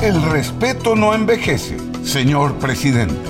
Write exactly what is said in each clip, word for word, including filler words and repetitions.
El respeto no envejece, señor presidente.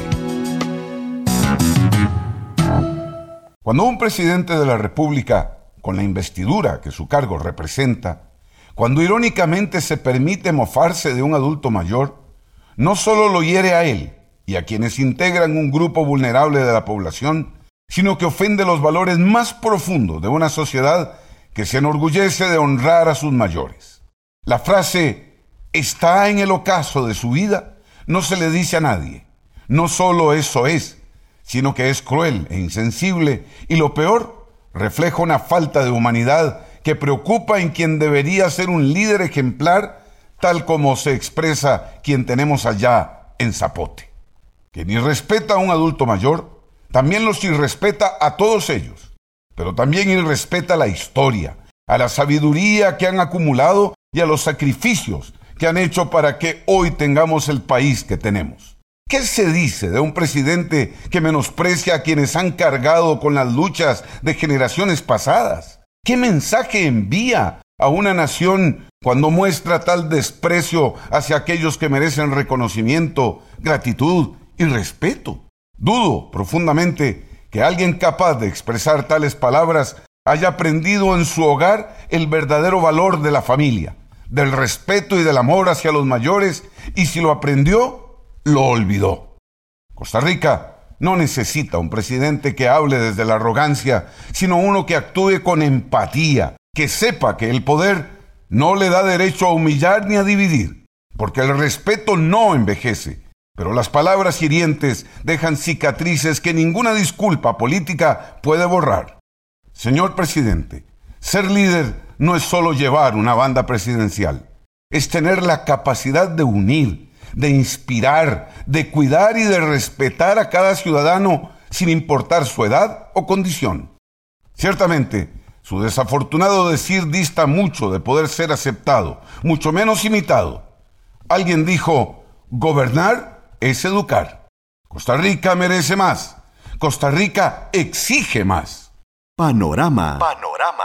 Cuando un presidente de la República, con la investidura que su cargo representa, cuando irónicamente se permite mofarse de un adulto mayor, no solo lo hiere a él y a quienes integran un grupo vulnerable de la población, sino que ofende los valores más profundos de una sociedad que se enorgullece de honrar a sus mayores. La frase «está en el ocaso de su vida» no se le dice a nadie. No solo eso es, sino que es cruel e insensible y, lo peor, refleja una falta de humanidad que preocupa en quien debería ser un líder ejemplar, tal como se expresa quien tenemos allá en Zapote. Quien irrespeta a un adulto mayor, también los irrespeta a todos ellos, pero también irrespeta la historia, a la sabiduría que han acumulado y a los sacrificios que han hecho para que hoy tengamos el país que tenemos. ¿Qué se dice de un presidente que menosprecia a quienes han cargado con las luchas de generaciones pasadas? ¿Qué mensaje envía a una nación cuando muestra tal desprecio hacia aquellos que merecen reconocimiento, gratitud y respeto? Dudo profundamente que alguien capaz de expresar tales palabras haya aprendido en su hogar el verdadero valor de la familia, del respeto y del amor hacia los mayores, y si lo aprendió, lo olvidó. Costa Rica no necesita un presidente que hable desde la arrogancia, sino uno que actúe con empatía, que sepa que el poder no le da derecho a humillar ni a dividir, porque el respeto no envejece, pero las palabras hirientes dejan cicatrices que ninguna disculpa política puede borrar. Señor presidente, ser líder no es solo llevar una banda presidencial, es tener la capacidad de unir, de inspirar, de cuidar y de respetar a cada ciudadano sin importar su edad o condición. Ciertamente, su desafortunado decir dista mucho de poder ser aceptado, mucho menos imitado. Alguien dijo, gobernar es educar. Costa Rica merece más. Costa Rica exige más. Panorama. Panorama.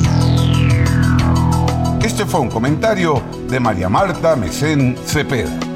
Este fue un comentario de María Marta Mesén Cepeda.